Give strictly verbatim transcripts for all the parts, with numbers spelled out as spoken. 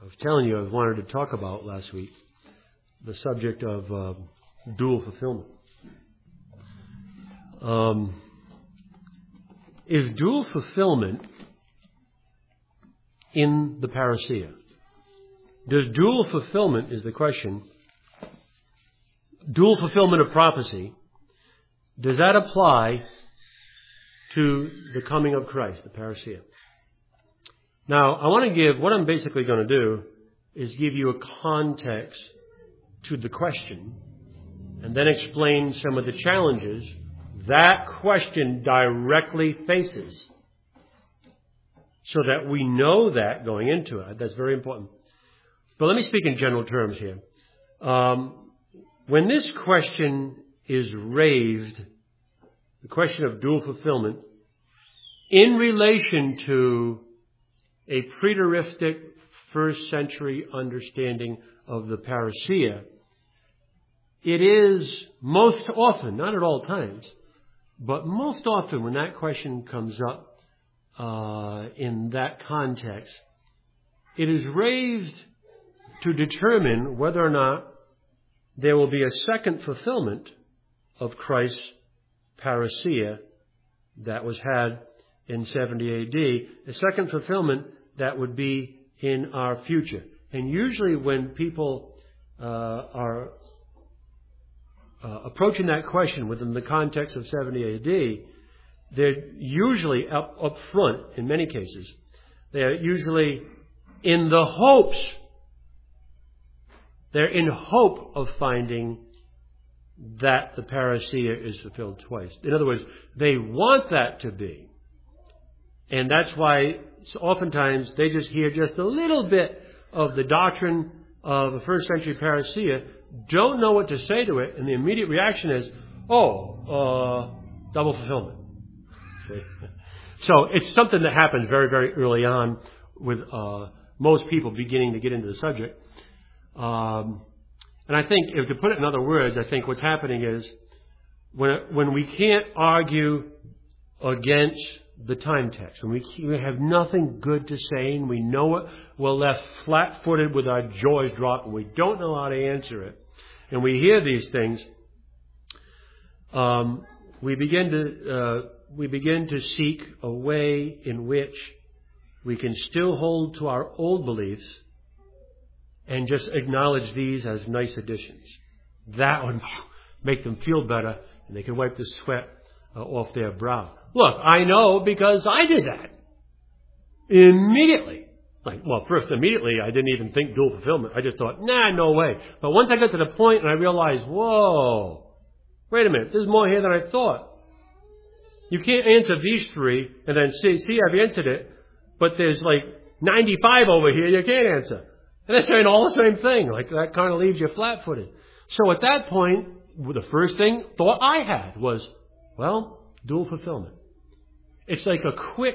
was telling you I wanted to talk about last week the subject of uh, dual fulfillment. Um, is dual fulfillment in the parousia? Does dual fulfillment, is the question, dual fulfillment of prophecy, does that apply to the coming of Christ, the parousia? Now, I want to give, what I'm basically going to do is give you a context to the question and then explain some of the challenges that question directly faces so that we know that going into it. That's very important. But let me speak in general terms here. Um, when this question is raised, the question of dual fulfillment, in relation to a preteristic first century understanding of the parousia, it is most often, not at all times, but most often when that question comes up uh, in that context, it is raised to determine whether or not there will be a second fulfillment of Christ's parousia that was had in seventy A D, a second fulfillment that would be in our future. And usually when people uh, are uh, approaching that question within the context of seventy A D, they're usually up, up front, in many cases, they're usually in the hopes, they're in hope of finding that the parousia is fulfilled twice. In other words, they want that to be. And that's why so oftentimes they just hear just a little bit of the doctrine of the first century parousia, don't know what to say to it, and the immediate reaction is, oh, uh, double fulfillment. See? So it's something that happens very, very early on with uh, most people beginning to get into the subject. Um, and I think, if to put it in other words, I think what's happening is when when we can't argue against the time text, when we, we have nothing good to say and we know it, we're left flat-footed with our jaws dropped and we don't know how to answer it, and we hear these things, um, we begin to uh, we begin to seek a way in which we can still hold to our old beliefs and just acknowledge these as nice additions. That would make them feel better, and they can wipe the sweat uh, off their brow. Look, I know because I did that. Immediately. Like, well, first, immediately, I didn't even think dual fulfillment. I just thought, nah, no way. But once I got to the point and I realized, whoa, wait a minute, there's more here than I thought. You can't answer these three and then see, see, I've answered it, but there's like ninety-five over here you can't answer. And they're saying all the same thing. Like, that kind of leaves you flat-footed. So at that point, the first thing, thought I had was, well, dual fulfillment. It's like a quick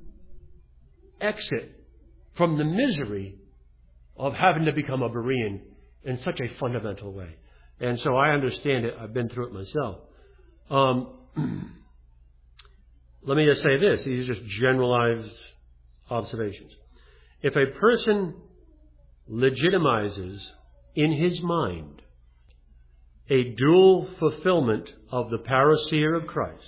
exit from the misery of having to become a Berean in such a fundamental way. And so I understand it. I've been through it myself. Um, let me just say this. These are just generalized observations. If a person legitimizes in his mind a dual fulfillment of the parousia of Christ,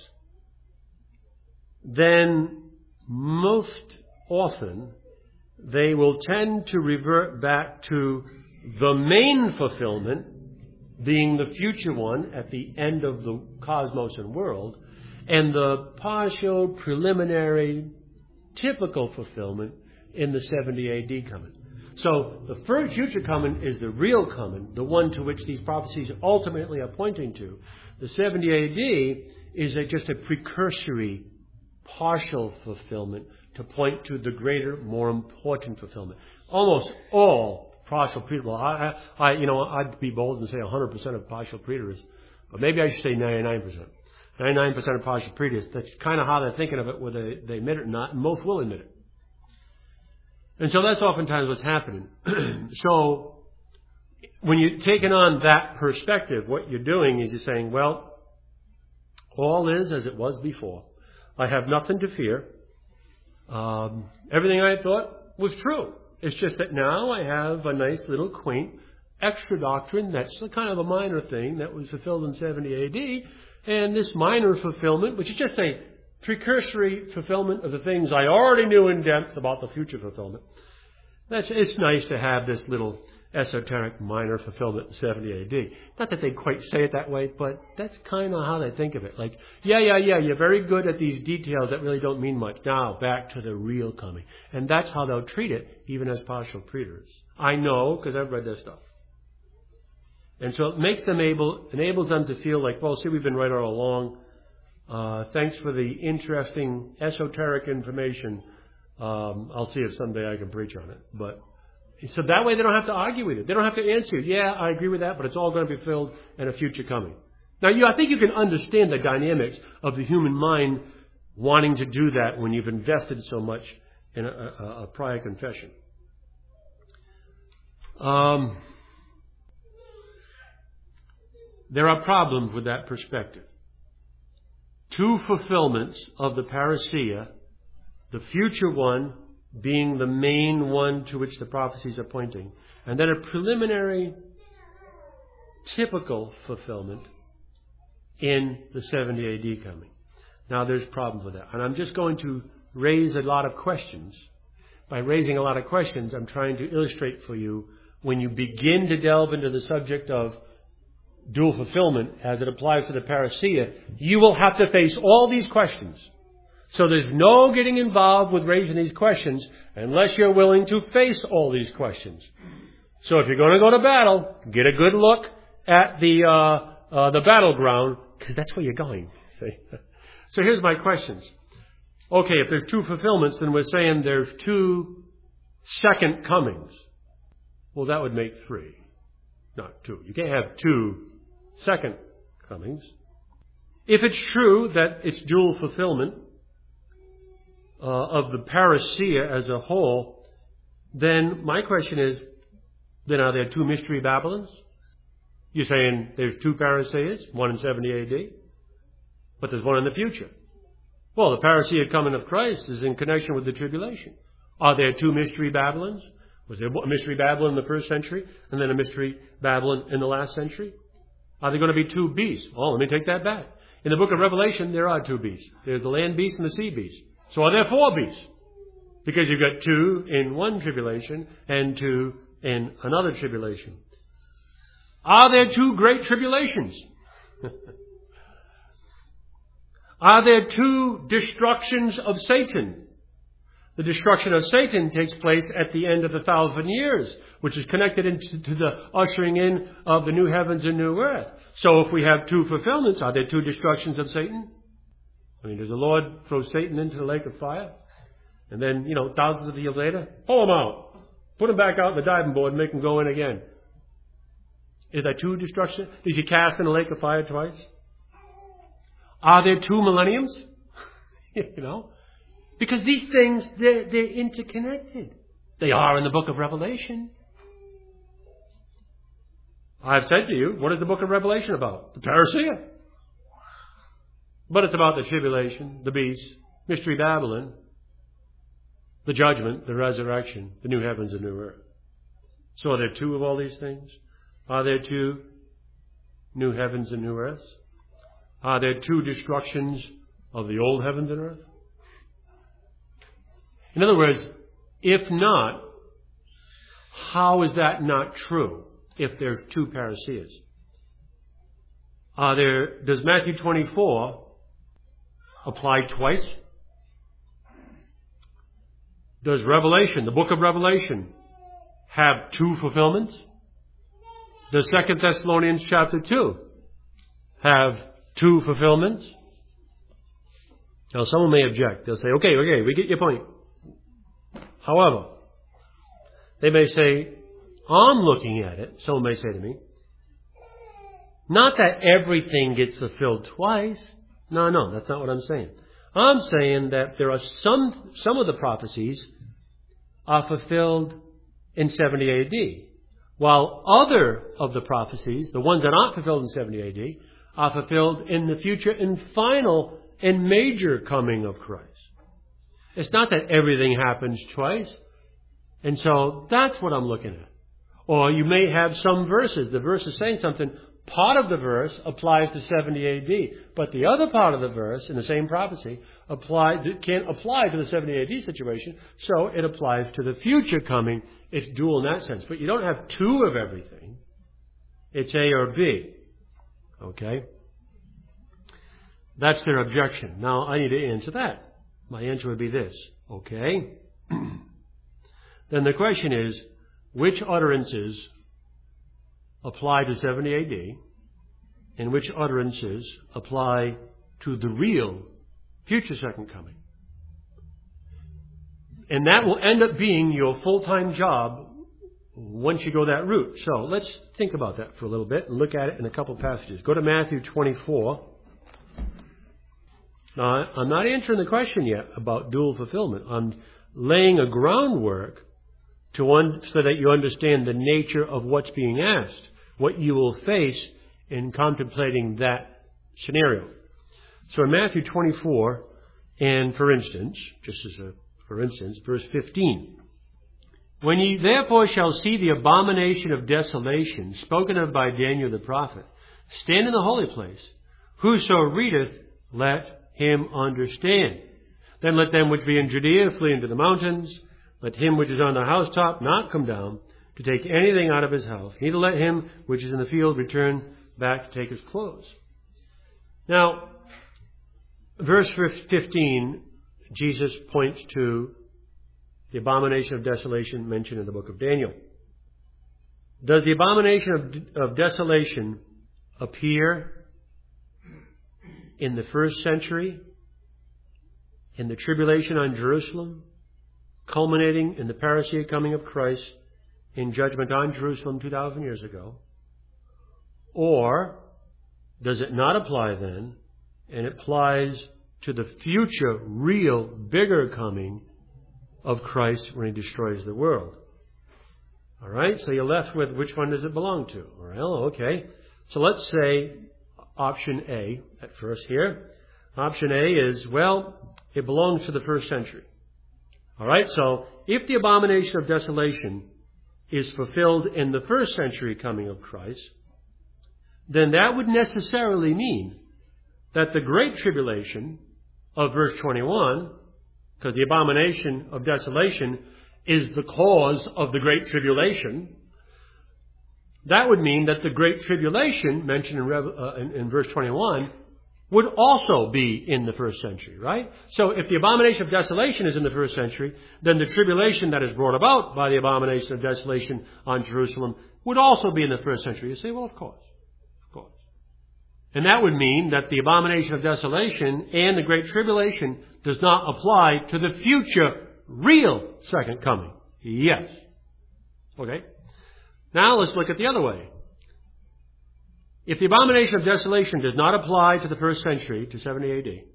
then most often they will tend to revert back to the main fulfillment, being the future one at the end of the cosmos and world, and the partial, preliminary, typical fulfillment in the seventy A D coming. So the first future coming is the real coming, the one to which these prophecies ultimately are pointing to. The seventy A D is a, just a precursory, partial fulfillment to point to the greater, more important fulfillment. Almost all partial preterists, well, I, I, you know, I'd be bold and say one hundred percent of partial preterists, but maybe I should say ninety-nine percent. ninety-nine percent of partial preterists, that's kind of how they're thinking of it, whether they, they admit it or not, and most will admit it. And so that's oftentimes what's happening. So when you're taking on that perspective, what you're doing is you're saying, well, all is as it was before. I have nothing to fear. Um, everything I thought was true. It's just that now I have a nice little quaint extra doctrine that's a kind of a minor thing that was fulfilled in seventy A D. And this minor fulfillment, which is just a precursory fulfillment of the things I already knew in depth about the future fulfillment. That's, it's nice to have this little esoteric minor fulfillment in seventy A D. Not that they quite say it that way, but that's kind of how they think of it. Like, yeah, yeah, yeah, you're very good at these details that really don't mean much. Now, back to the real coming. And that's how they'll treat it, even as partial preterists. I know, because I've read their stuff. And so it makes them able, enables them to feel like, well, see, we've been right all along. Uh, thanks for the interesting esoteric information. Um, I'll see if someday I can preach on it. But so that way they don't have to argue with it. They don't have to answer. Yeah, I agree with that, but it's all going to be filled in a future coming. Now, you, I think you can understand the dynamics of the human mind wanting to do that when you've invested so much in a, a, a prior confession. Um, there are problems with that perspective. Two fulfillments of the parousia, the future one being the main one to which the prophecies are pointing, and then a preliminary typical fulfillment in the seventy A D coming. Now there's problems with that. And I'm just going to raise a lot of questions. By raising a lot of questions, I'm trying to illustrate for you when you begin to delve into the subject of dual fulfillment as it applies to the parousia, you will have to face all these questions. So there's no getting involved with raising these questions unless you're willing to face all these questions. So if you're going to go to battle, get a good look at the uh, uh, the battleground, because that's where you're going. See? So here's my questions. Okay, if there's two fulfillments, then we're saying there's two second comings. Well, that would make three, not two. You can't have two second comings. If it's true that it's dual fulfillment uh, of the parousia as a whole, then my question is, then are there two mystery Babylons? You're saying there's two parousias, one in seventy A D, but there's one in the future. Well, the parousia coming of Christ is in connection with the tribulation. Are there two mystery Babylons? Was there a mystery Babylon in the first century and then a mystery Babylon in the last century? Are there going to be two beasts? Well, let me take that back. In the book of Revelation, there are two beasts. There's the land beast and the sea beast. So are there four beasts? Because you've got two in one tribulation and two in another tribulation. Are there two great tribulations? Are there two destructions of Satan? The destruction of Satan takes place at the end of the thousand years, which is connected into to the ushering in of the new heavens and new earth. So if we have two fulfillments, are there two destructions of Satan? I mean, does the Lord throw Satan into the lake of fire? And then, you know, thousands of years later, pull him out. Put him back out on the diving board and make him go in again. Is that two destructions? Did you cast in the lake of fire twice? Are there two millenniums? You know? Because these things, they're, they're interconnected. They are in the book of Revelation. I've said to you, what is the book of Revelation about? The parousia. But it's about the tribulation, the beast, mystery Babylon, the judgment, the resurrection, the new heavens and new earth. So are there two of all these things? Are there two new heavens and new earths? Are there two destructions of the old heavens and earth? In other words, if not, how is that not true if there's two parousias? Are there, does Matthew twenty-four apply twice? Does Revelation, the book of Revelation, have two fulfillments? Does Second Thessalonians chapter two have two fulfillments? Now, someone may object. They'll say, okay, okay, we get your point. However, they may say, I'm looking at it, someone may say to me, not that everything gets fulfilled twice. No, no, that's not what I'm saying. I'm saying that there are some, some of the prophecies are fulfilled in seventy A D, while other of the prophecies, the ones that aren't fulfilled in seventy A D, are fulfilled in the future and final and major coming of Christ. It's not that everything happens twice. And so that's what I'm looking at. Or you may have some verses. The verse is saying something. Part of the verse applies to seventy A D, but the other part of the verse in the same prophecy apply, can't apply to the seventy A D situation, so it applies to the future coming. It's dual in that sense. But you don't have two of everything. It's A or B. Okay? That's their objection. Now, I need to answer that. My answer would be this. Okay? Then the question is, which utterances apply to seventy A D, and which utterances apply to the real future second coming? And that will end up being your full-time job once you go that route. So let's think about that for a little bit and look at it in a couple of passages. Go to Matthew twenty-four. Now, I'm not answering the question yet about dual fulfillment. I'm laying a groundwork to un- so that you understand the nature of what's being asked, what you will face in contemplating that scenario. So in Matthew twenty-four, and for instance, just as a for instance, verse fifteen. When ye therefore shall see the abomination of desolation spoken of by Daniel the prophet, stand in the holy place. Whoso readeth, let him understand. Then let them which be in Judea flee into the mountains. Let him which is on the housetop not come down to take anything out of his house. Neither let him which is in the field return back to take his clothes. Now, verse fifteen, Jesus points to the abomination of desolation mentioned in the book of Daniel. Does the abomination of, of desolation appear in the first century, in the tribulation on Jerusalem, culminating in the parousia coming of Christ in judgment on Jerusalem two thousand years ago? Or does it not apply then, and it applies to the future, real, bigger coming of Christ when He destroys the world? All right, so you're left with which one does it belong to? Well, okay. So let's say option A at first here. Option A is, well, it belongs to the first century. All right, so if the abomination of desolation is fulfilled in the first century coming of Christ, then that would necessarily mean that the great tribulation of verse twenty-one, because the abomination of desolation is the cause of the great tribulation, that would mean that the great tribulation mentioned in, Rev- uh, in, in verse twenty-one would also be in the first century, right? So if the abomination of desolation is in the first century, then the tribulation that is brought about by the abomination of desolation on Jerusalem would also be in the first century. You say, well, of course, of course. And that would mean that the abomination of desolation and the great tribulation does not apply to the future real second coming. Yes. Okay. Now let's look at the other way. If the abomination of desolation does not apply to the first century, to seventy A D,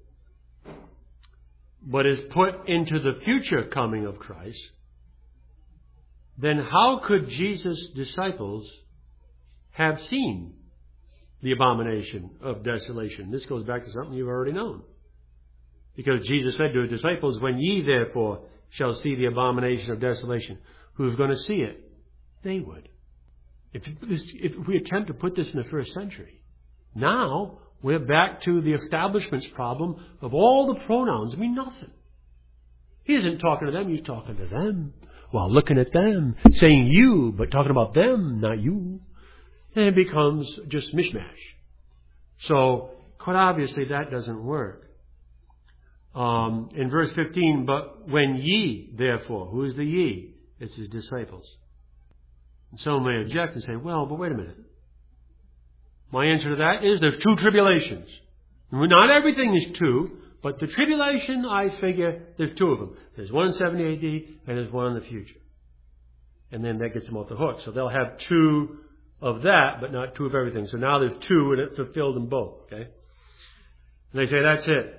but is put into the future coming of Christ, then how could Jesus' disciples have seen the abomination of desolation? This goes back to something you've already known. Because Jesus said to His disciples, when ye therefore shall see the abomination of desolation, who's going to see it? They would. If, this, if we attempt to put this in the first century, now we're back to the establishment's problem of all the pronouns mean nothing. He isn't talking to them, He's talking to them, while looking at them, saying you, but talking about them, not you. And it becomes just mishmash. So, quite obviously, that doesn't work. Um, in verse fifteen, but when ye, therefore, who is the ye? It's His disciples. And some may object and say, well, but wait a minute. My answer to that is there's two tribulations. Not everything is two, but the tribulation, I figure, there's two of them. There's one in seventy A D and there's one in the future. And then that gets them off the hook. So they'll have two of that, but not two of everything. So now there's two and it fulfilled them both. Okay? And they say, that's it.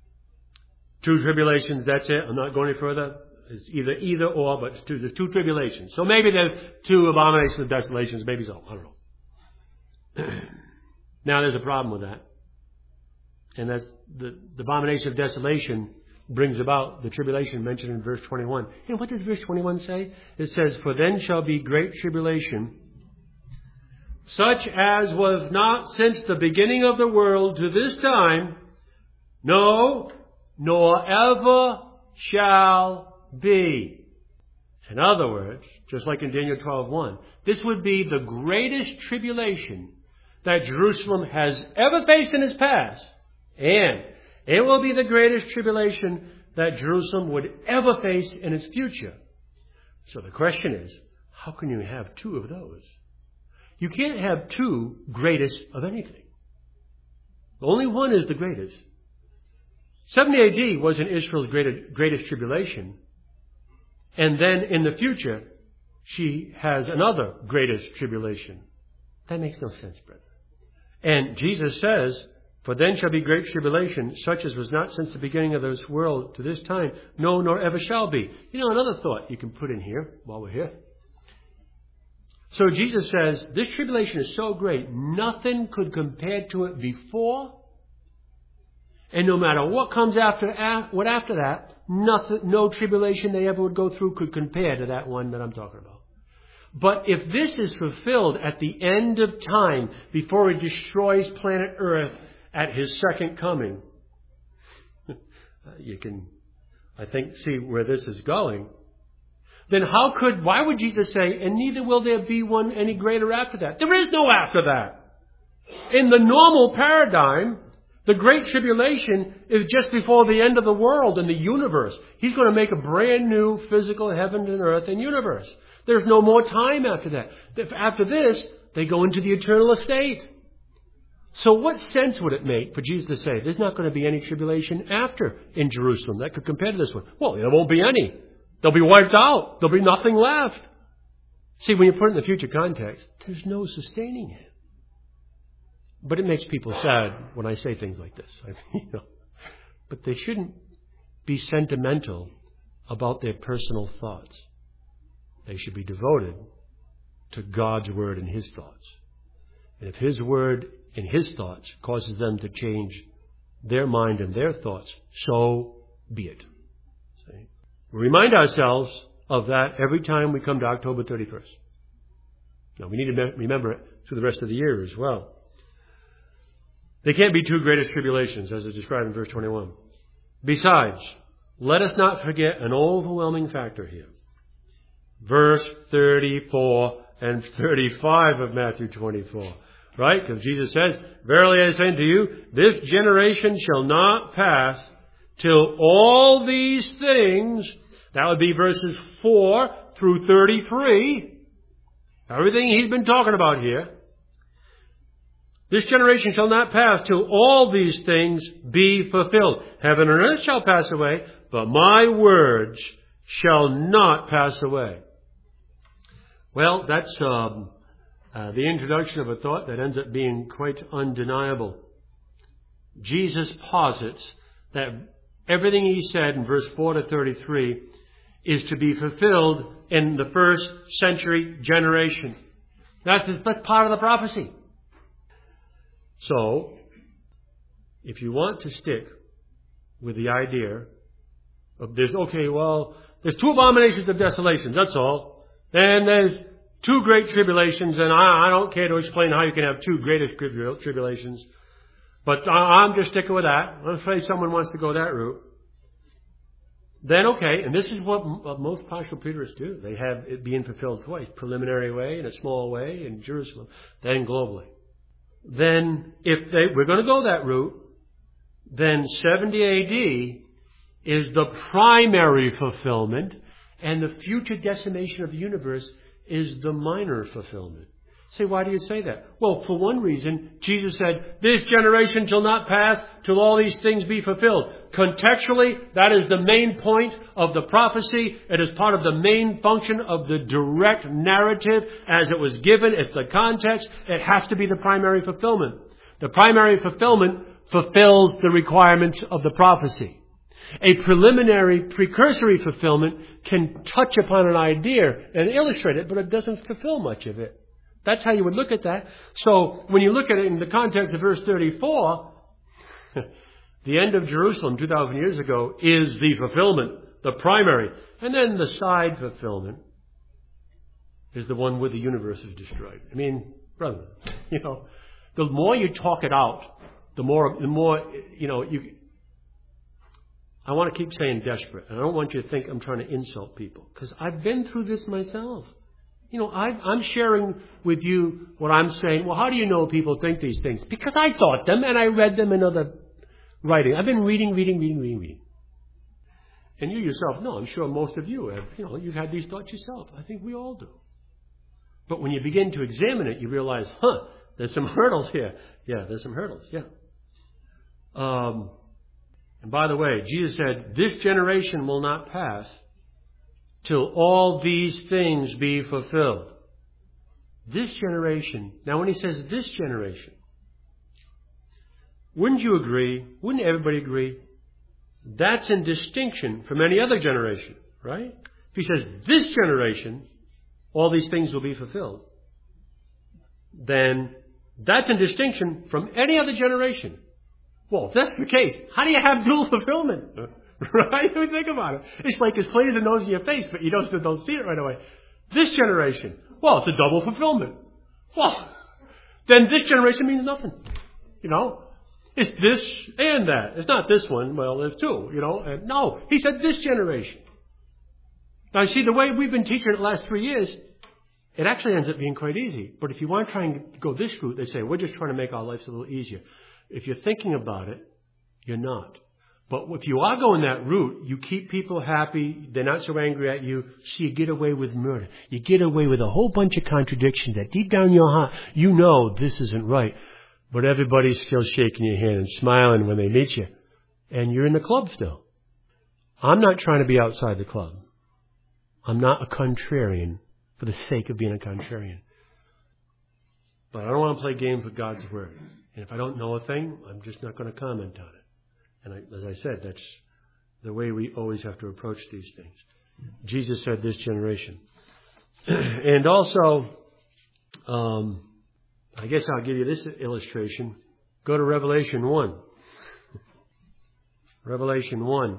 Two tribulations, that's it. I'm not going any further. It's either either or, but it's two, there's two tribulations. So maybe there's two abominations of desolations. Maybe so. I don't know. Now there's a problem with that. And that's the, the abomination of desolation brings about the tribulation mentioned in verse twenty-one. And what does verse twenty-one say? It says, "For then shall be great tribulation, such as was not since the beginning of the world to this time, no, nor ever shall be." In other words, just like in Daniel twelve one, this would be the greatest tribulation that Jerusalem has ever faced in its past. And it will be the greatest tribulation that Jerusalem would ever face in its future. So the question is, how can you have two of those? You can't have two greatest of anything. Only one is the greatest. seventy A D wasn't Israel's greatest tribulation. And then in the future, she has another greatest tribulation. That makes no sense, brother. And Jesus says, "For then shall be great tribulation, such as was not since the beginning of this world to this time, no, nor ever shall be." You know, another thought you can put in here while we're here. So Jesus says, this tribulation is so great, nothing could compare to it before. And no matter what comes after, what after that, nothing, no tribulation they ever would go through could compare to that one that I'm talking about. But if this is fulfilled at the end of time, before He destroys planet Earth at His second coming, you can, I think, see where this is going. Then how could, why would Jesus say, "And neither will there be one any greater after that"? There is no after that. In the normal paradigm, the Great Tribulation is just before the end of the world and the universe. He's going to make a brand new physical heaven and earth and universe. There's no more time after that. After this, they go into the eternal estate. So what sense would it make for Jesus to say, there's not going to be any tribulation after in Jerusalem that could compare to this one? Well, there won't be any. They'll be wiped out. There'll be nothing left. See, when you put it in the future context, there's no sustaining it. But it makes people sad when I say things like this. I mean, you know, but they shouldn't be sentimental about their personal thoughts. They should be devoted to God's Word and His thoughts. And if His Word and His thoughts causes them to change their mind and their thoughts, so be it. See? We remind ourselves of that every time we come to October thirty-first. Now, we need to remember it through the rest of the year as well. There can't be two greatest tribulations, as is described in verse twenty-one. Besides, let us not forget an overwhelming factor here. Verse thirty-four and thirty-five of Matthew twenty-four. Right? Because Jesus says, "Verily I say unto you, this generation shall not pass till all these things," that would be verses four through thirty-three. Everything He's been talking about here. "This generation shall not pass till all these things be fulfilled. Heaven and earth shall pass away, but my words shall not pass away." Well, that's um, uh, the introduction of a thought that ends up being quite undeniable. Jesus posits that everything He said in verse four to thirty-three is to be fulfilled in the first century generation. That's, that's part of the prophecy. So, if you want to stick with the idea of there's, okay, well, there's two abominations of desolations, that's all. And there's two great tribulations, and I, I don't care to explain how you can have two greatest tribulations. But I, I'm just sticking with that. I'm afraid someone wants to go that route. Then, okay, and this is what, what most partial preterists do. They have it being fulfilled twice, preliminary way, in a small way, in Jerusalem, then globally. Then, if they, we're going to go that route, then seventy A D is the primary fulfillment, and the future decimation of the universe is the minor fulfillment. Say, why do you say that? Well, for one reason, Jesus said, "This generation shall not pass till all these things be fulfilled." Contextually, that is the main point of the prophecy. It is part of the main function of the direct narrative as it was given. It's the context. It has to be the primary fulfillment. The primary fulfillment fulfills the requirements of the prophecy. A preliminary, precursory fulfillment can touch upon an idea and illustrate it, but it doesn't fulfill much of it. That's how you would look at that. So when you look at it in the context of verse thirty-four, The end of Jerusalem two thousand years ago is the fulfillment, the primary. And then the side fulfillment is the one where the universe is destroyed. I mean, brother, you know, the more you talk it out, the more, the more, you know, you, I want to keep saying desperate. And I don't want you to think I'm trying to insult people, because I've been through this myself. You know, I, I'm sharing with you what I'm saying. Well, how do you know people think these things? Because I thought them and I read them in other writing. I've been reading, reading, reading, reading, reading. And you yourself know, I'm sure most of you have, you know, you've had these thoughts yourself. I think we all do. But when you begin to examine it, you realize, huh, there's some hurdles here. Yeah, there's some hurdles, yeah. Um, and by the way, Jesus said, this generation will not pass till all these things be fulfilled. This generation. Now when he says this generation, wouldn't you agree, wouldn't everybody agree, that's in distinction from any other generation, right? If he says this generation, all these things will be fulfilled, then that's in distinction from any other generation. Well, if that's the case, how do you have dual fulfillment? Right? I mean, think about it. It's like it's plain as a nose in your face, but you don't, don't see it right away. This generation, well, it's a double fulfillment. Well, then this generation means nothing. You know? It's this and that. It's not this one. Well, there's two, you know. And no, he said this generation. Now, you see, the way we've been teaching it the last three years, it actually ends up being quite easy. But if you want to try and go this route, they say, we're just trying to make our lives a little easier. If you're thinking about it, you're not. But if you are going that route, you keep people happy. They're not so angry at you. So you get away with murder. You get away with a whole bunch of contradictions that deep down in your heart, you know this isn't right. But everybody's still shaking your hand and smiling when they meet you. And you're in the club still. I'm not trying to be outside the club. I'm not a contrarian for the sake of being a contrarian. But I don't want to play games with God's Word. And if I don't know a thing, I'm just not going to comment on it. And I, as I said, that's the way we always have to approach these things. Jesus said this generation. And also, um, I guess I'll give you this illustration. Go to Revelation one. Revelation one.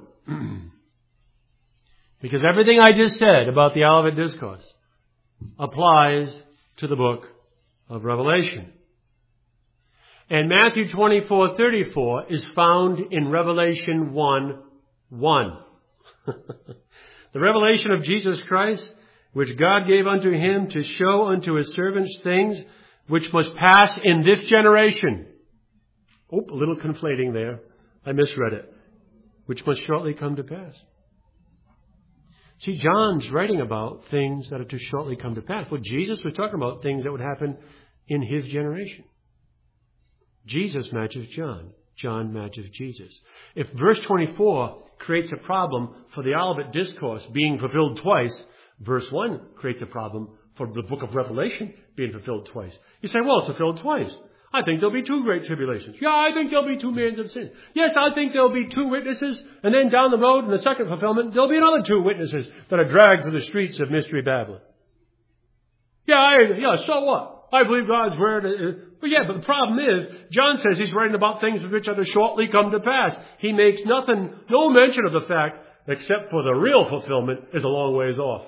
Because everything I just said about the Olivet Discourse applies to the book of Revelation. And Matthew twenty-four thirty-four is found in Revelation one one. The revelation of Jesus Christ, which God gave unto him to show unto his servants things which must pass in this generation. Oh, a little conflating there. I misread it. Which must shortly come to pass. See, John's writing about things that are to shortly come to pass. Well, Jesus was talking about things that would happen in his generation. Jesus matches John. John matches Jesus. If verse twenty-four creates a problem for the Olivet Discourse being fulfilled twice, verse one creates a problem for the book of Revelation being fulfilled twice. You say, well, it's fulfilled twice. I think there'll be two great tribulations. Yeah, I think there'll be two mans of sin. Yes, I think there'll be two witnesses. And then down the road in the second fulfillment, there'll be another two witnesses that are dragged through the streets of Mystery Babylon. Yeah, I, yeah, so what? I believe God's word. But yeah, but the problem is, John says he's writing about things which are to shortly come to pass. He makes nothing, no mention of the fact, except for the real fulfillment is a long ways off.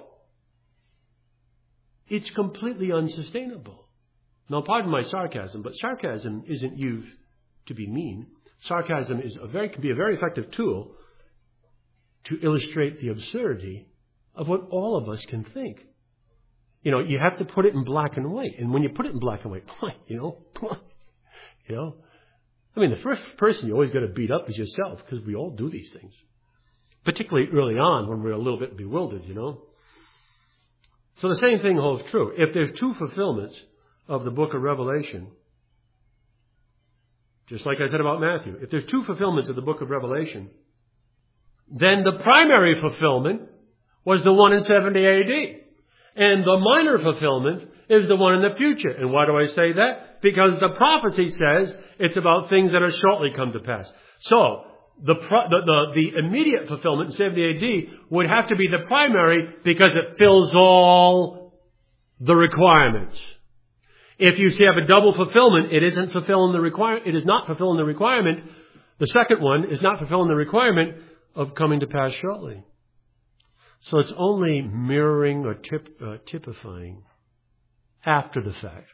It's completely unsustainable. Now, pardon my sarcasm, but sarcasm isn't used to be mean. Sarcasm is a very, can be a very effective tool to illustrate the absurdity of what all of us can think. You know, you have to put it in black and white. And when you put it in black and white, you know, you know, I mean, the first person you always got to beat up is yourself, because we all do these things. Particularly early on when we're a little bit bewildered, you know. So the same thing holds true. If there's two fulfillments of the book of Revelation, just like I said about Matthew, if there's two fulfillments of the book of Revelation, then the primary fulfillment was the one in seventy A D. And the minor fulfillment is the one in the future. And why do I say that? Because the prophecy says it's about things that are shortly come to pass. So, the, pro- the, the, the immediate fulfillment in seventy A D would have to be the primary because it fills all the requirements. If you have a double fulfillment, it isn't fulfilling the requirement, it is not fulfilling the requirement The second one is not fulfilling the requirement of coming to pass shortly. So it's only mirroring or tip, uh, typifying after the fact.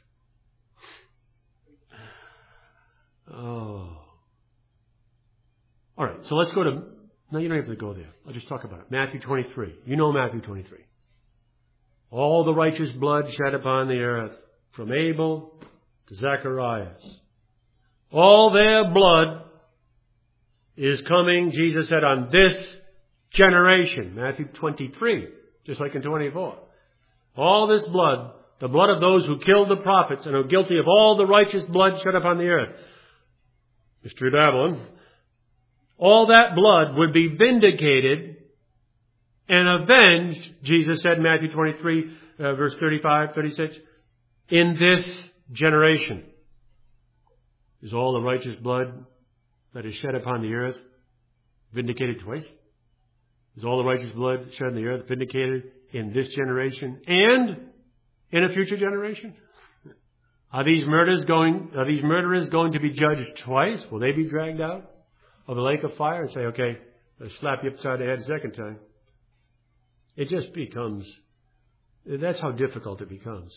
Oh. All right, so let's go to... No, you don't have to go there. I'll just talk about it. Matthew twenty-three. You know Matthew twenty-three. All the righteous blood shed upon the earth, from Abel to Zacharias. All their blood is coming, Jesus said, on this generation. Matthew twenty-three, just like in twenty-four. All this blood, the blood of those who killed the prophets and are guilty of all the righteous blood shed upon the earth. Mystery of Babylon. All that blood would be vindicated and avenged, Jesus said in Matthew twenty-three, uh, verse thirty-five, thirty-six, in this generation. Is all the righteous blood that is shed upon the earth vindicated twice? Is all the righteous blood shed on the earth vindicated in this generation and in a future generation? Are these murders going, are these murderers going to be judged twice? Will they be dragged out of the lake of fire and say, okay, let's slap you upside the head a second time? It just becomes, that's how difficult it becomes.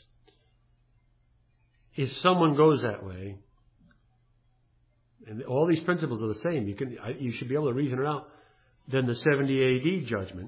If someone goes that way, and all these principles are the same, you can, you should be able to reason it out, then the seventy A D judgment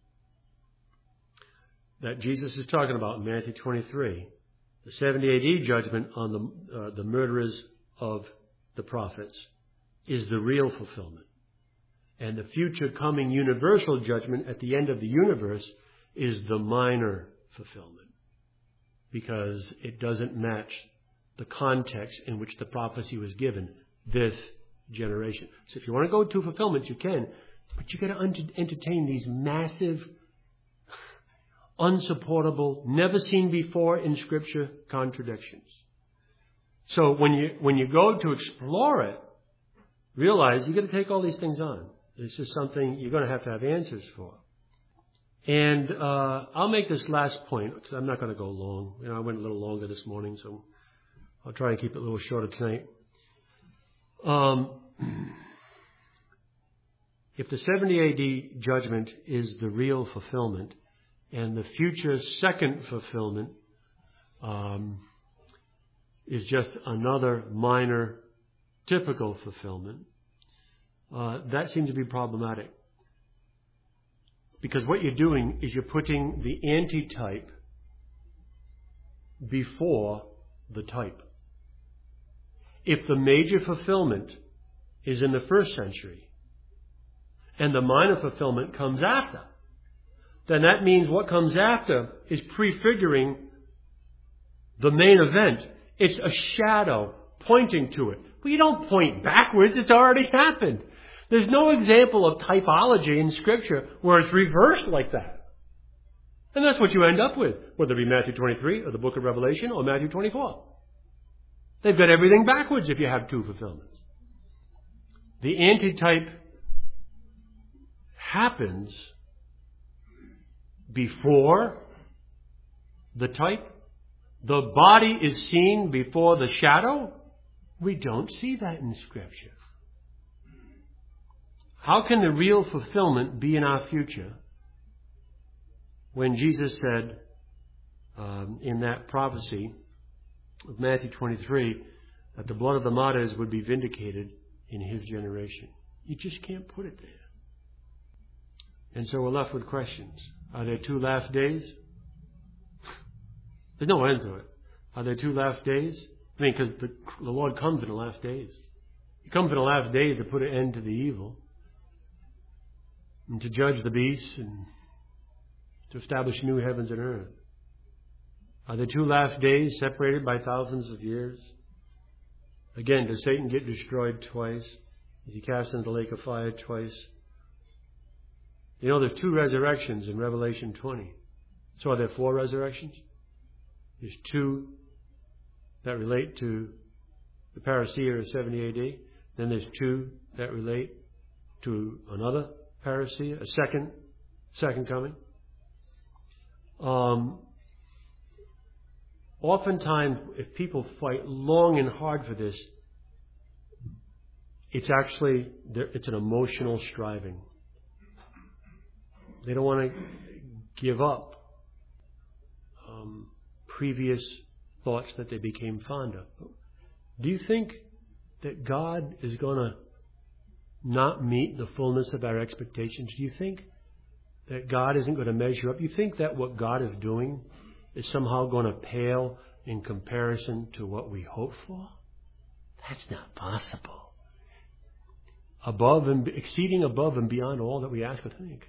that Jesus is talking about in Matthew twenty-three, the seventy A D judgment on the, uh, the murderers of the prophets, is the real fulfillment. And the future coming universal judgment at the end of the universe is the minor fulfillment, because it doesn't match the context in which the prophecy was given, this generation. So if you want to go to fulfillment, you can, but you've got to un- entertain these massive, unsupportable, never seen before in Scripture contradictions. So when you when you go to explore it, realize you've got to take all these things on. This is something you're going to have to have answers for. And uh, I'll make this last point, because I'm not going to go long. You know, I went a little longer this morning, so I'll try and keep it a little shorter tonight. Um, if the seventy A D judgment is the real fulfillment, and the future second fulfillment um, is just another minor typical fulfillment, uh, that seems to be problematic. Because what you're doing is you're putting the antitype before the type. If the major fulfillment is in the first century and the minor fulfillment comes after, then that means what comes after is prefiguring the main event. It's a shadow pointing to it. But you don't point backwards. It's already happened. There's no example of typology in Scripture where it's reversed like that. And that's what you end up with, whether it be Matthew twenty-three or the book of Revelation or Matthew twenty-four. They've got everything backwards if you have two fulfillments. The antitype happens before the type. The body is seen before the shadow. We don't see that in Scripture. How can the real fulfillment be in our future when Jesus said um, in that prophecy of Matthew twenty-three that the blood of the martyrs would be vindicated in his generation? You just can't put it there. And so we're left with questions. Are there two last days? There's no end to it. Are there two last days? I mean, because the, the Lord comes in the last days. He comes in the last days to put an end to the evil, and to judge the beasts, and to establish new heavens and earth. Are there two last days separated by thousands of years? Again, does Satan get destroyed twice? Is he cast into the lake of fire twice? You know, there's two resurrections in Revelation twenty. So are there four resurrections? There's two that relate to the parousia of seventy A D. Then there's two that relate to another parousia, a second, second coming. Um, oftentimes, if people fight long and hard for this, it's actually, it's an emotional striving. They don't want to give up um, previous thoughts that they became fond of. Do you think that God is going to not meet the fullness of our expectations? Do you think that God isn't going to measure up? You think that what God is doing is somehow going to pale in comparison to what we hope for? That's not possible. Above and exceeding above and beyond all that we ask or think.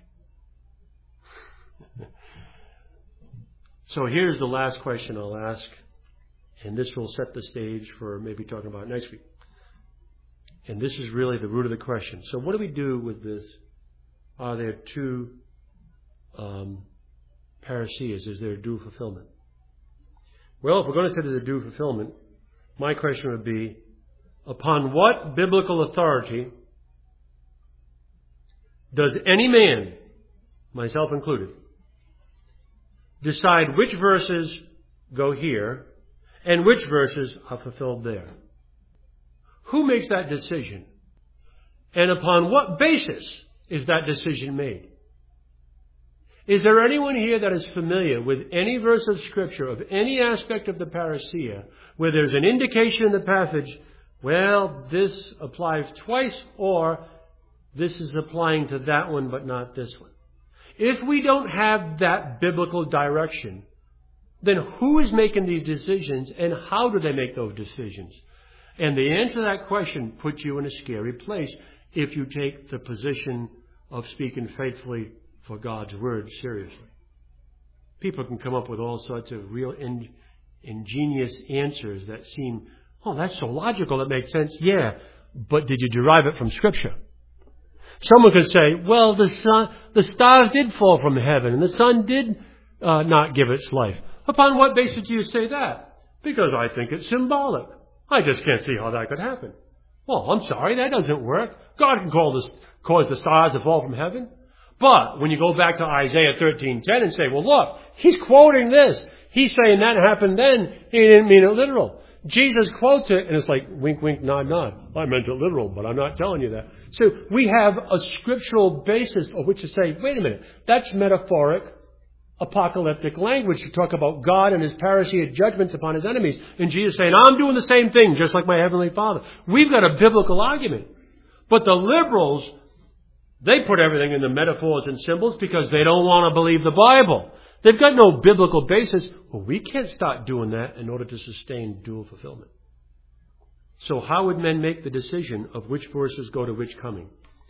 So here's the last question I'll ask, and this will set the stage for maybe talking about next week. And this is really the root of the question. So what do we do with this? Are there two um, parasias? Is there a due fulfillment? Well, if we're going to say there's a due fulfillment, my question would be, upon what biblical authority does any man, myself included, decide which verses go here and which verses are fulfilled there? Who makes that decision? And upon what basis is that decision made? Is there anyone here that is familiar with any verse of Scripture, of any aspect of the parousia, where there's an indication in the passage, well, this applies twice, or this is applying to that one but not this one? If we don't have that biblical direction, then who is making these decisions and how do they make those decisions? And the answer to that question puts you in a scary place if you take the position of speaking faithfully for God's Word seriously. People can come up with all sorts of real in, ingenious answers that seem, oh, that's so logical, that makes sense. Yeah, but did you derive it from Scripture? Someone could say, well, the sun, the stars did fall from heaven, and the sun did uh, not give its life. Upon what basis do you say that? Because I think it's symbolic. I just can't see how that could happen. Well, I'm sorry, that doesn't work. God can call this, cause the stars to fall from heaven. But when you go back to Isaiah thirteen ten and say, well, look, he's quoting this. He's saying that happened then. He didn't mean it literal. Jesus quotes it, and it's like, wink, wink, nod, nod. I meant it literal, but I'm not telling you that. So we have a scriptural basis of which to say, wait a minute, that's metaphoric, apocalyptic language to talk about God and His parousia judgments upon His enemies. And Jesus saying, I'm doing the same thing, just like my Heavenly Father. We've got a biblical argument. But the liberals, they put everything in the metaphors and symbols because they don't want to believe the Bible. They've got no biblical basis. Well, we can't start doing that in order to sustain dual fulfillment. So how would men make the decision of which verses go to which coming?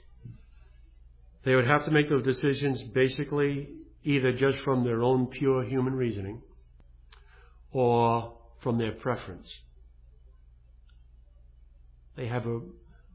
They would have to make those decisions basically either just from their own pure human reasoning or from their preference. They have a,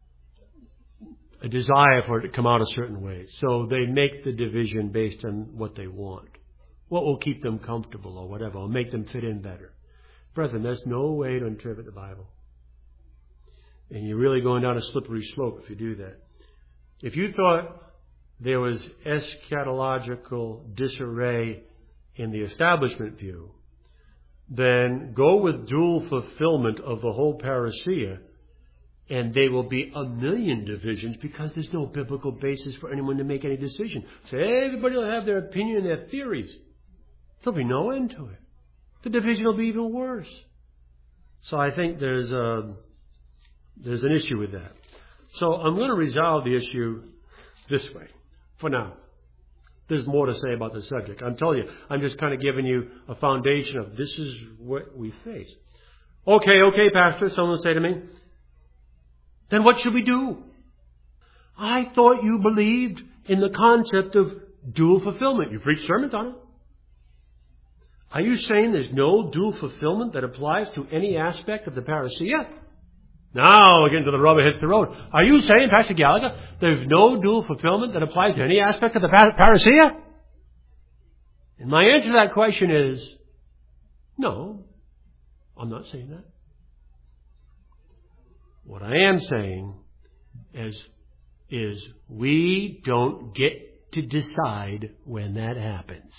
a desire for it to come out a certain way. So they make the division based on what they want. What will keep them comfortable or whatever, or make them fit in better. Brethren, there's no way to interpret the Bible. And you're really going down a slippery slope if you do that. If you thought there was eschatological disarray in the establishment view, then go with dual fulfillment of the whole parousia, and there will be a million divisions because there's no biblical basis for anyone to make any decision. So everybody will have their opinion and their theories. There'll be no end to it. The division will be even worse. So I think there's a, there's an issue with that. So I'm going to resolve the issue this way for now. There's more to say about the subject. I'm telling you, I'm just kind of giving you a foundation of this is what we face. Okay, okay, Pastor, someone will say to me, then what should we do? I thought you believed in the concept of dual fulfillment. You preach sermons on it. Are you saying there's no dual fulfillment that applies to any aspect of the parousia? Now we're getting to the rubber hits the road. Are you saying, Pastor Gallagher, there's no dual fulfillment that applies to any aspect of the parousia? And my answer to that question is, no, I'm not saying that. What I am saying is, is we don't get to decide when that happens.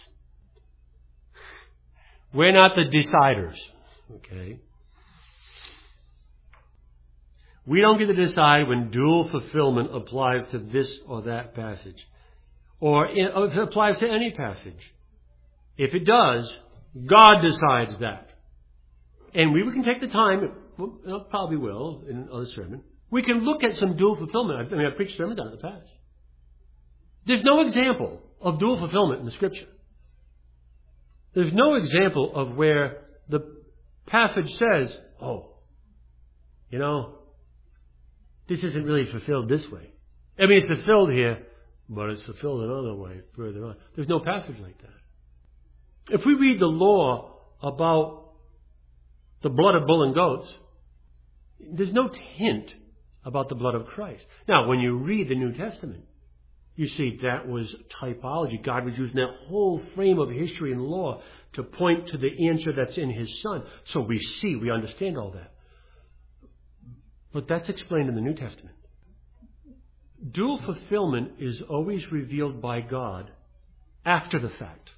We're not the deciders, okay? We don't get to decide when dual fulfillment applies to this or that passage, or if it applies to any passage. If it does, God decides that. And we can take the time, well, probably will in other sermon, we can look at some dual fulfillment. I mean, I've preached sermons on it in the past. There's no example of dual fulfillment in the Scripture. There's no example of where the passage says, oh, you know, this isn't really fulfilled this way. I mean, it's fulfilled here, but it's fulfilled another way further on. There's no passage like that. If we read the law about the blood of bull and goats, there's no hint about the blood of Christ. Now, when you read the New Testament, you see that was typology. God was using that whole frame of history and law to point to the answer that's in His Son. So we see, we understand all that. But that's explained in the New Testament. Dual fulfillment is always revealed by God after the fact.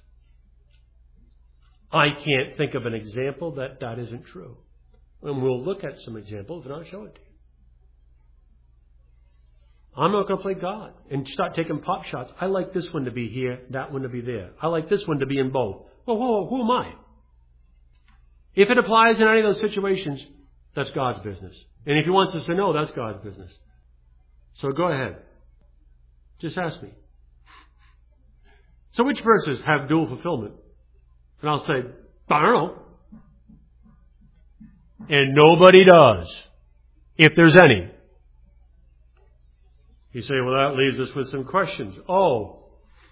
I can't think of an example that that isn't true. And we'll look at some examples and I'll show it to you. I'm not going to play God and start taking pop shots. I like this one to be here, that one to be there. I like this one to be in both. Well, whoa, who am I? If it applies in any of those situations, that's God's business. And if He wants us to know, that's God's business. So go ahead. Just ask me. So which verses have dual fulfillment? And I'll say, I don't know. And nobody does, if there's any. You say, well, that leaves us with some questions. Oh.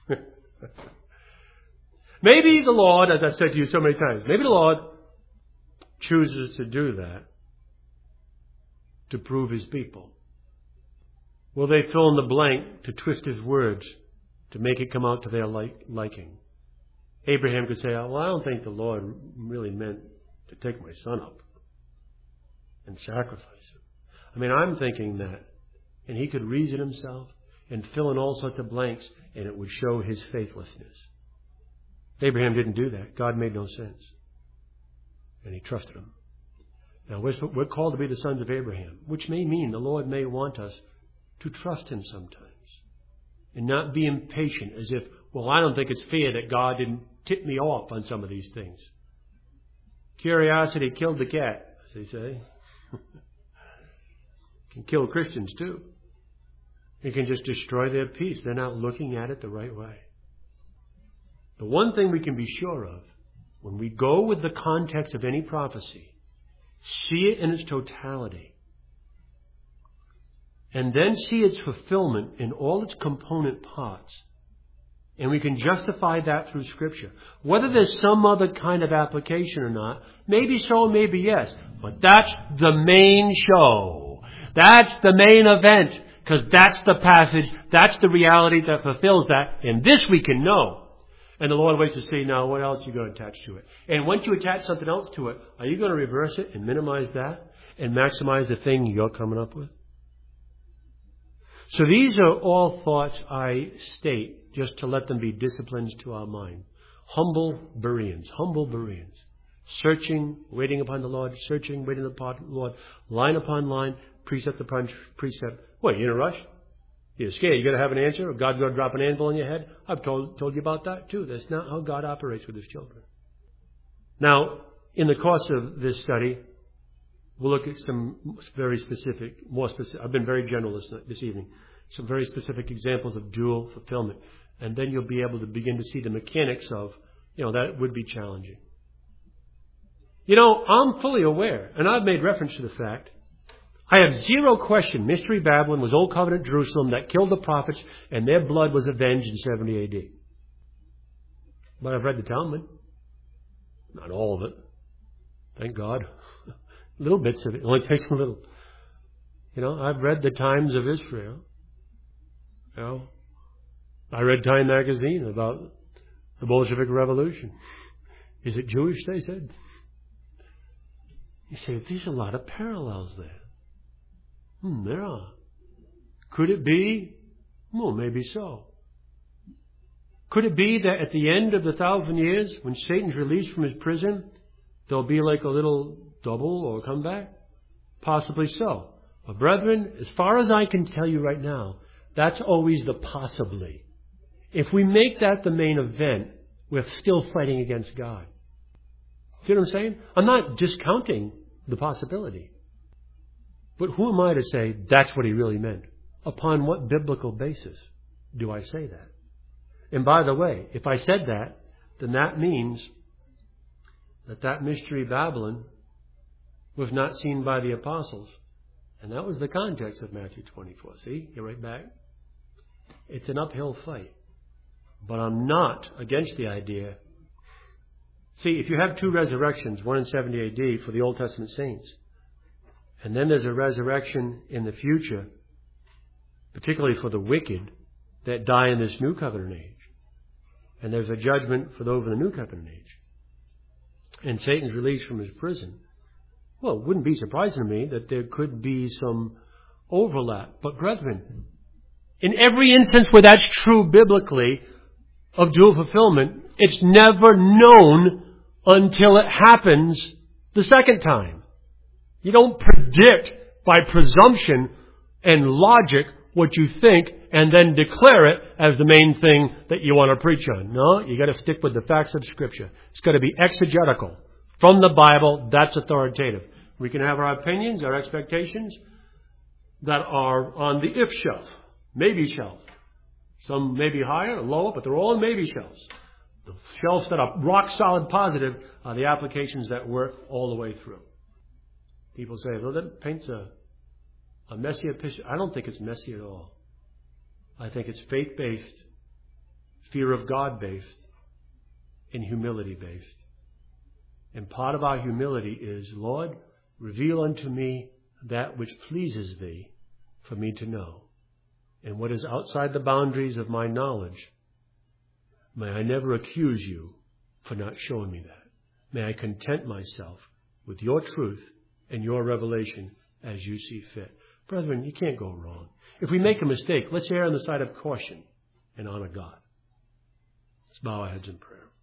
Maybe the Lord, as I've said to you so many times, maybe the Lord chooses to do that to prove His people. Will they fill in the blank to twist His words to make it come out to their like, liking? Abraham could say, well, I don't think the Lord really meant to take my son up and sacrifice him. I mean, I'm thinking that. And he could reason himself and fill in all sorts of blanks, and it would show his faithlessness. Abraham didn't do that. God made no sense. And he trusted Him. Now, we're, we're called to be the sons of Abraham, which may mean the Lord may want us to trust Him sometimes and not be impatient as if, well, I don't think it's fair that God didn't tip me off on some of these things. Curiosity killed the cat, as they say. Can kill Christians too. It can just destroy their peace. They're not looking at it the right way. The one thing we can be sure of, when we go with the context of any prophecy, see it in its totality, and then see its fulfillment in all its component parts, and we can justify that through Scripture. Whether there's some other kind of application or not, maybe so, maybe yes. But that's the main show. That's the main event. Because that's the passage, that's the reality that fulfills that. And this we can know. And the Lord waits to see, now what else are you going to attach to it? And once you attach something else to it, are you going to reverse it and minimize that and maximize the thing you're coming up with? So these are all thoughts I state just to let them be disciplines to our mind. Humble Bereans, humble Bereans. Searching, waiting upon the Lord, searching, waiting upon the Lord, line upon line, precept upon precept. What, you in a rush? You're scared. You're going to have an answer? Or God's going to drop an anvil on your head? I've told, told you about that too. That's not how God operates with His children. Now, in the course of this study, we'll look at some very specific, more specific, I've been very general this, this evening, some very specific examples of dual fulfillment. And then you'll be able to begin to see the mechanics of, you know, that would be challenging. You know, I'm fully aware, and I've made reference to the fact, I have zero question Mystery Babylon was Old Covenant Jerusalem that killed the prophets and their blood was avenged in seventy A D. But I've read the Talmud. Not all of it. Thank God. Little bits of it. It only takes a little. You know, I've read the Times of Israel. You know, I read Time magazine about the Bolshevik Revolution. Is it Jewish, they said? You say, there's a lot of parallels there. Hmm, there are. Could it be? Well, maybe so. Could it be that at the end of the thousand years, when Satan's released from his prison, there'll be like a little double or comeback? Possibly so. But brethren, as far as I can tell you right now, that's always the possibly. If we make that the main event, we're still fighting against God. See what I'm saying? I'm not discounting the possibility. But who am I to say that's what he really meant? Upon what biblical basis do I say that? And by the way, if I said that, then that means that that mystery Babylon was not seen by the apostles. And that was the context of Matthew twenty-four. See, you're right back. It's an uphill fight. But I'm not against the idea. See, if you have two resurrections, one in seventy A D for the Old Testament saints, and then there's a resurrection in the future, particularly for the wicked that die in this New Covenant age, and there's a judgment for those in the New Covenant age, and Satan's released from his prison, well, it wouldn't be surprising to me that there could be some overlap. But brethren, in every instance where that's true biblically of dual fulfillment, it's never known until it happens the second time. You don't predict by presumption and logic what you think and then declare it as the main thing that you want to preach on. No, you got to stick with the facts of Scripture. It's got to be exegetical. From the Bible, that's authoritative. We can have our opinions, our expectations that are on the if shelf, maybe shelf. Some may be higher or lower, but they're all maybe shelves. The shelves that are rock solid positive are the applications that work all the way through. People say, well, that paints a, a messier picture. I don't think it's messy at all. I think it's faith-based, fear of God-based, and humility-based. And part of our humility is, Lord, reveal unto me that which pleases Thee for me to know. And what is outside the boundaries of my knowledge, may I never accuse You for not showing me that. May I content myself with Your truth and Your revelation as You see fit. Brethren, you can't go wrong. If we make a mistake, let's err on the side of caution and honor God. Let's bow our heads in prayer.